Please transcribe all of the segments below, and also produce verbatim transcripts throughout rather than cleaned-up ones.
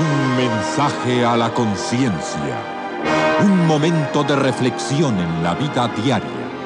Un mensaje a la conciencia. Un momento de reflexión en la vida diaria.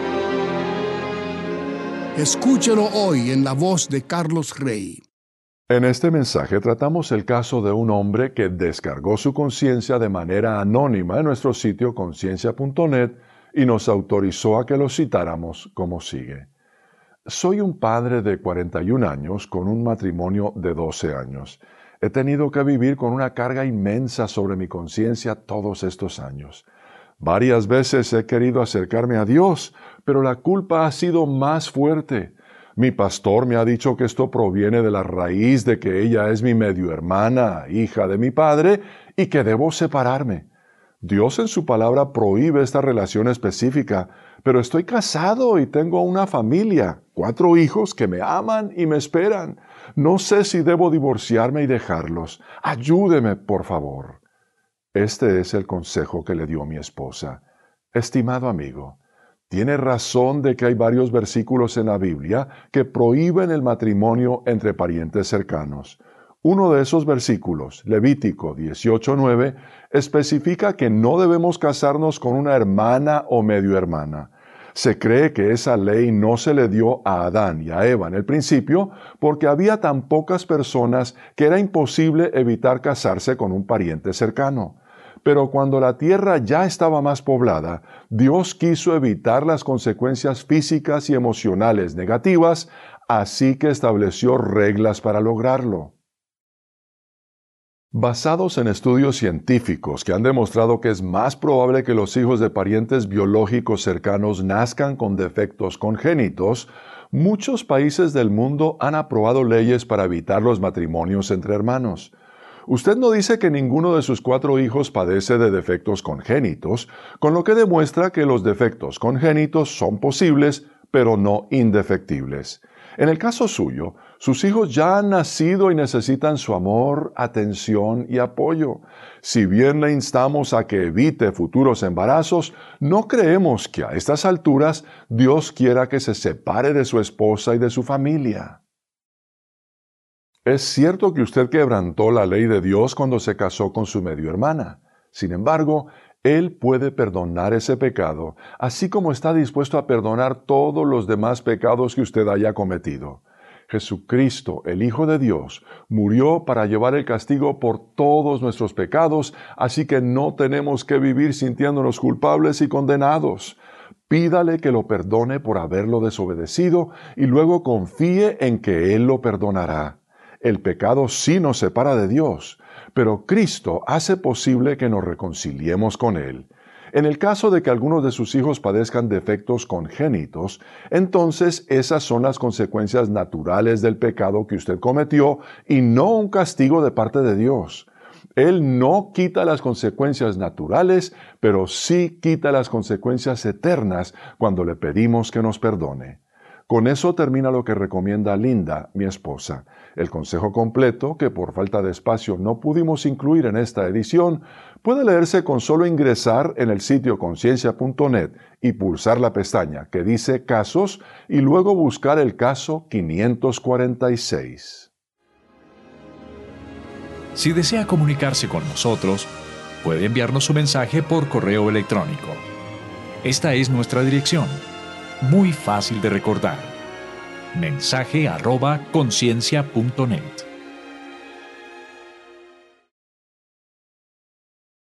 Escúchelo hoy en la voz de Carlos Rey. En este mensaje tratamos el caso de un hombre que descargó su conciencia de manera anónima en nuestro sitio conciencia punto net y nos autorizó a que lo citáramos como sigue. Soy un padre de cuarenta y un años con un matrimonio de doce años. He tenido que vivir con una carga inmensa sobre mi conciencia todos estos años. Varias veces he querido acercarme a Dios, pero la culpa ha sido más fuerte. Mi pastor me ha dicho que esto proviene de la raíz de que ella es mi medio hermana, hija de mi padre, y que debo separarme. Dios en su palabra prohíbe esta relación específica, pero estoy casado y tengo una familia, cuatro hijos que me aman y me esperan. No sé si debo divorciarme y dejarlos. Ayúdeme, por favor. Este es el consejo que le dio mi esposa. Estimado amigo, tiene razón de que hay varios versículos en la Biblia que prohíben el matrimonio entre parientes cercanos. Uno de esos versículos, Levítico dieciocho nueve, especifica que no debemos casarnos con una hermana o medio hermana. Se cree que esa ley no se le dio a Adán y a Eva en el principio porque había tan pocas personas que era imposible evitar casarse con un pariente cercano. Pero cuando la tierra ya estaba más poblada, Dios quiso evitar las consecuencias físicas y emocionales negativas, así que estableció reglas para lograrlo. Basados en estudios científicos que han demostrado que es más probable que los hijos de parientes biológicos cercanos nazcan con defectos congénitos, muchos países del mundo han aprobado leyes para evitar los matrimonios entre hermanos. Usted no dice que ninguno de sus cuatro hijos padece de defectos congénitos, con lo que demuestra que los defectos congénitos son posibles, pero no indefectibles. En el caso suyo, sus hijos ya han nacido y necesitan su amor, atención y apoyo. Si bien le instamos a que evite futuros embarazos, no creemos que a estas alturas Dios quiera que se separe de su esposa y de su familia. Es cierto que usted quebrantó la ley de Dios cuando se casó con su medio hermana. Sin embargo, Él puede perdonar ese pecado, así como está dispuesto a perdonar todos los demás pecados que usted haya cometido. Jesucristo, el Hijo de Dios, murió para llevar el castigo por todos nuestros pecados, así que no tenemos que vivir sintiéndonos culpables y condenados. Pídale que lo perdone por haberlo desobedecido y luego confíe en que Él lo perdonará. El pecado sí nos separa de Dios, pero Cristo hace posible que nos reconciliemos con Él. En el caso de que algunos de sus hijos padezcan defectos congénitos, entonces esas son las consecuencias naturales del pecado que usted cometió y no un castigo de parte de Dios. Él no quita las consecuencias naturales, pero sí quita las consecuencias eternas cuando le pedimos que nos perdone. Con eso termina lo que recomienda Linda, mi esposa. El consejo completo, que por falta de espacio no pudimos incluir en esta edición, puede leerse con solo ingresar en el sitio conciencia punto net y pulsar la pestaña que dice Casos y luego buscar el caso quinientos cuarenta y seis. Si desea comunicarse con nosotros, puede enviarnos su mensaje por correo electrónico. Esta es nuestra dirección. Muy fácil de recordar. Mensaje arroba conciencia punto net.